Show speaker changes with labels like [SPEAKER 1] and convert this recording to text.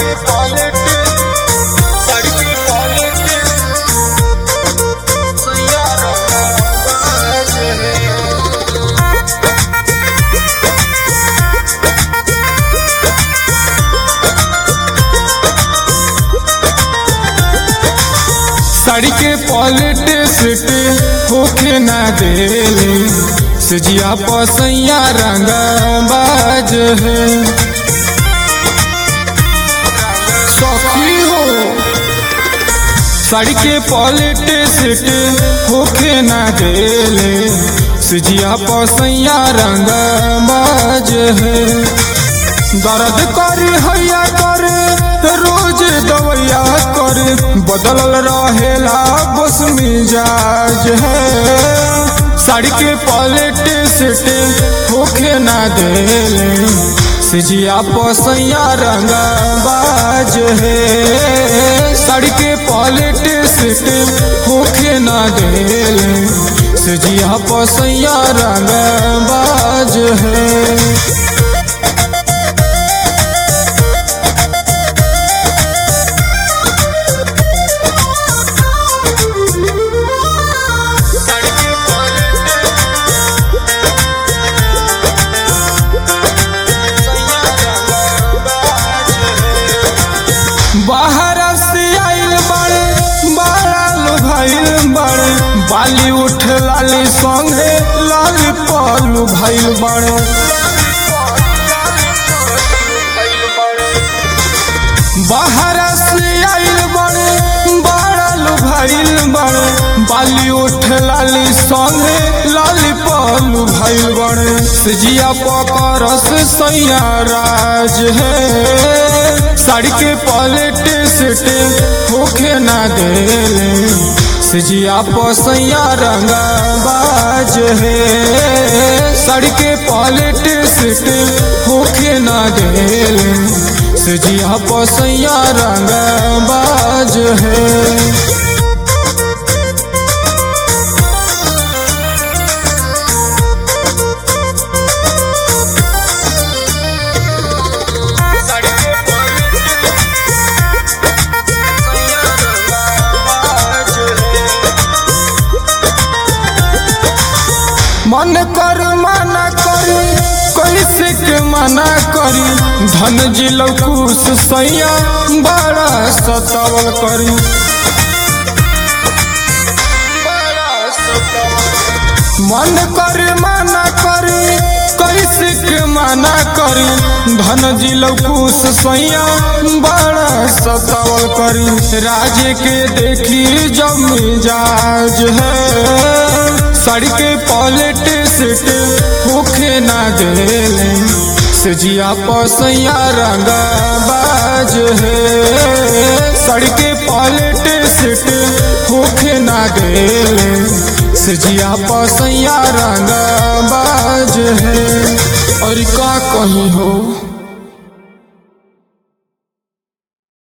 [SPEAKER 1] साड़ी के पॉलिटिक्स होके ना देले सजिया पसैया रंगबाज है सखी हो। साड़ी के पॉलिटिक्स होके ना देले सजिया पसैया रंगबाज है। दर्द करे हैया करे रोज दवैया करे बदलल रहेला बस मिजाज है। साड़ी के पॉलिटिक्स होके ना देले सजिया पसैया रंगबाज है। साड़ी के पॉलिटिक्स होके ना देले सजिया पसैया रंगबाज है। बाहर से आइल बड़े बड़ा लो भाईल बड़े बाली उठ लाली संगे लाली पलू भाईल बड़े। बाहर से आइल बड़े बड़ा लो भाईल बड़े बाली उठ लाली संगे लाली पलू भाईल बड़े। सजिया पकरस सैया राज है। साड़ी के पॉलिटिक्स होके ना देले सजिया पसैया रंगबाज है। साड़ी के पॉलिटिक्स होके ना देले सजिया पसैया रंगबाज है। मन कर मना करी कैसे के मना करी धन जिलो कुश सैया बड़ा सतावल करी। मन कर मना करी कैसे के मना करी धन जिलो कुश सैया बड़ा सतावल करी। राज के देखी जब मिजाज है। साड़ी के पॉलिटिक्स होके ना देले सजिया पसैया रंगबाज है। साड़ी के पॉलिटिक्स होके ना देले सजिया पसैया रंगबाज है। और का कहीं हो।